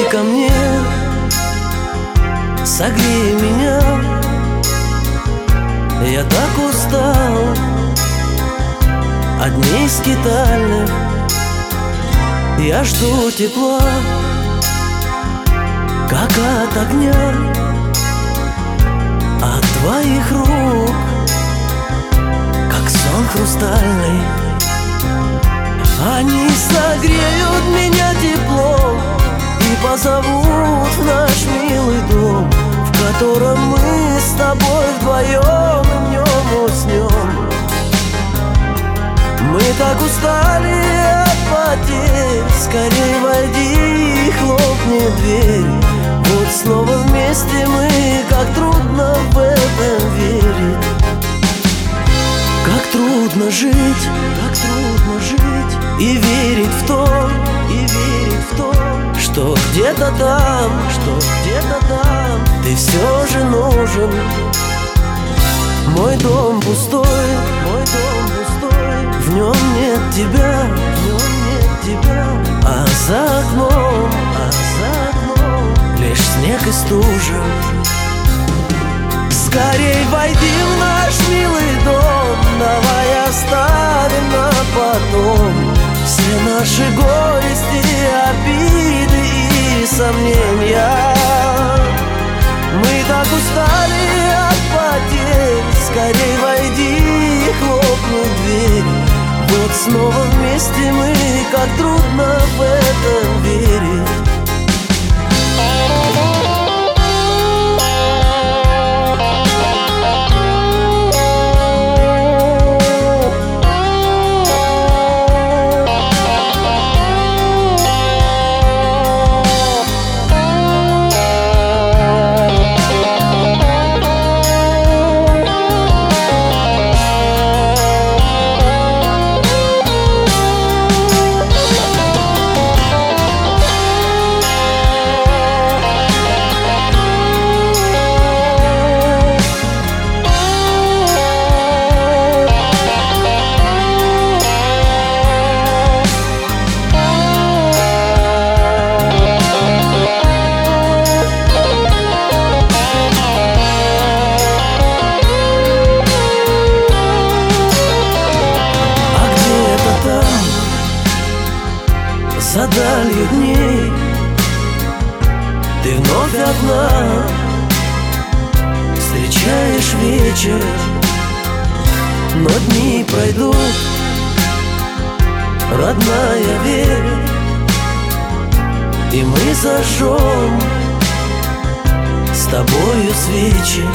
ко мне, согрей меня. Я так устал от дней скитальных, я жду тепла, как от огня, от твоих рук, как сон хрустальный. Они согреют меня теплом и позовут в наш милый дом, в котором мы с тобой вдвоем и в нем уснем. Мы так устали от потерь, скорей войди и хлопни дверь. Вот снова вместе мы, как трудно в этом верить. Как трудно жить, и верить в то, что где-то там, ты все же нужен. Мой дом пустой, в нем нет тебя, а за окном лишь снег и стужа. Скорей войди в наш милый дом, давай оставим на потом все наши горести, обиды и сомнения. Мы так устали от потерь, скорей войди и хлопни дверь. Вот снова вместе мы, как трудно в этом верить. За далью дней ты вновь одна, встречаешь вечер, но дни пройдут, родная, верь, и мы зажжем с тобою свечи.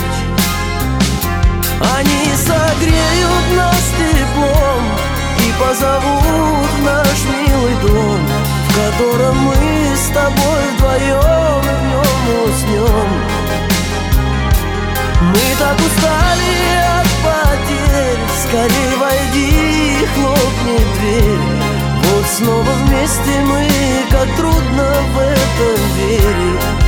Они согреют нас теплом и позовут в наш милый дом, в котором мы с тобой вдвоем и в нем уснем. Мы так устали от потерь, скорей войди и хлопни дверь. Вот снова вместе мы, как трудно в этом верить.